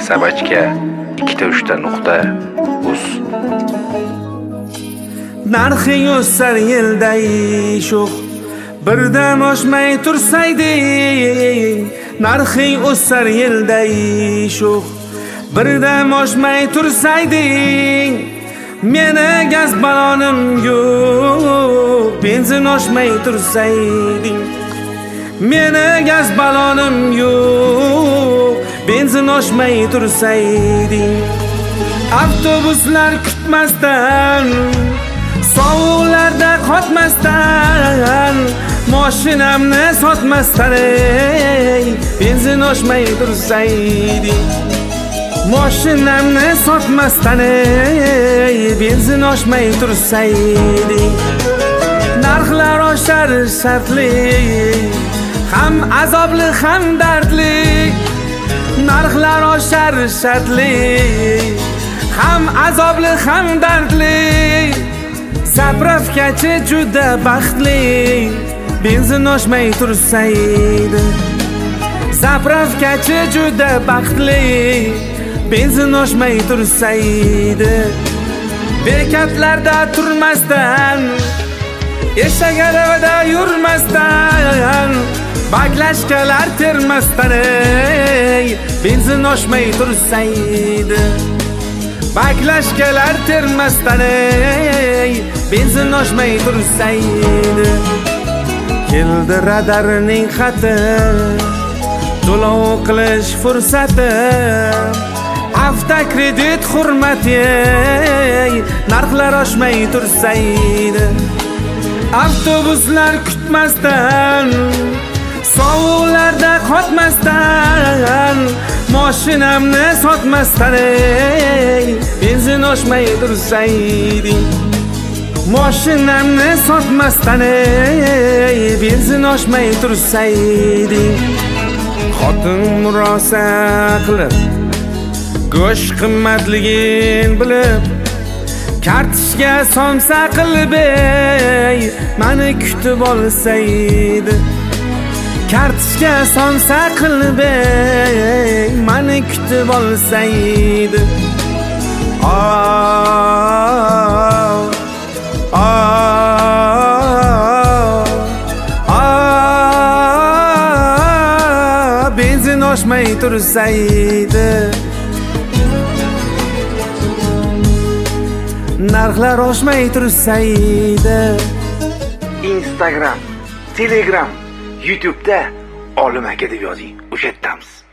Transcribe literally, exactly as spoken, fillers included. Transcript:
sabachka ikkita uchta nuqta uz. Narxing o'sar yilday sho'x birdan oshmay tursayding, narxing o'sar yilday sho'x birdan oshmay tursayding, meni gaz balonim yo'q, benzin oshmay tursayding, meni gaz balonim yo'q, benzin oshmay tursayding. Avtobuslar kutmasdan, sovuqlarda qotmasdan, mashinamni sotmasdan, ey, benzin oshmay tursayding, mashinamni sotmasdan, ey, benzin oshmay tursayding. Narxlar oshar shartli, ham azobli ham dardli, narxlar oshar shartli, ham azobli ham dardli. Zapravkachi juda baxtli, benzin oshmay tursaydi. Zapravkachi juda baxtli, benzin oshmay tursaydi. Bekatlarda turmasdan, eshak aravada yurmasdan, baklashkalar termasdan, ey, benzin oshmay tursaydi. Baklashkalar termasdan, ey, benzin oshmay tursaydi. Keldi radarning xati, to'lov qilish fursati, avtokredit hurmati, ey, narxlar oshmay tursaydi. Avtobuslar kutmasdan, sovuqlarda qotmasdan, mashinamni sotmasdan, ey, benzin oshmay tursayding, mashinamni sotmasdan, ey, benzin oshmay tursayding. Xotin murosa qilib, go'sht qimmatligin bilib, kartishga somsa qilib, ey, meni kutib olsaydi. Kartishga somsa qilib, ey, meni kutib olsaydi. Oh, oh, oh, benzin oshmay tursaydi. Narxlar oshmay tursaydi. Instagram, Telegram, YouTube'da Olim aka deb yozing, o'sha yerdamiz.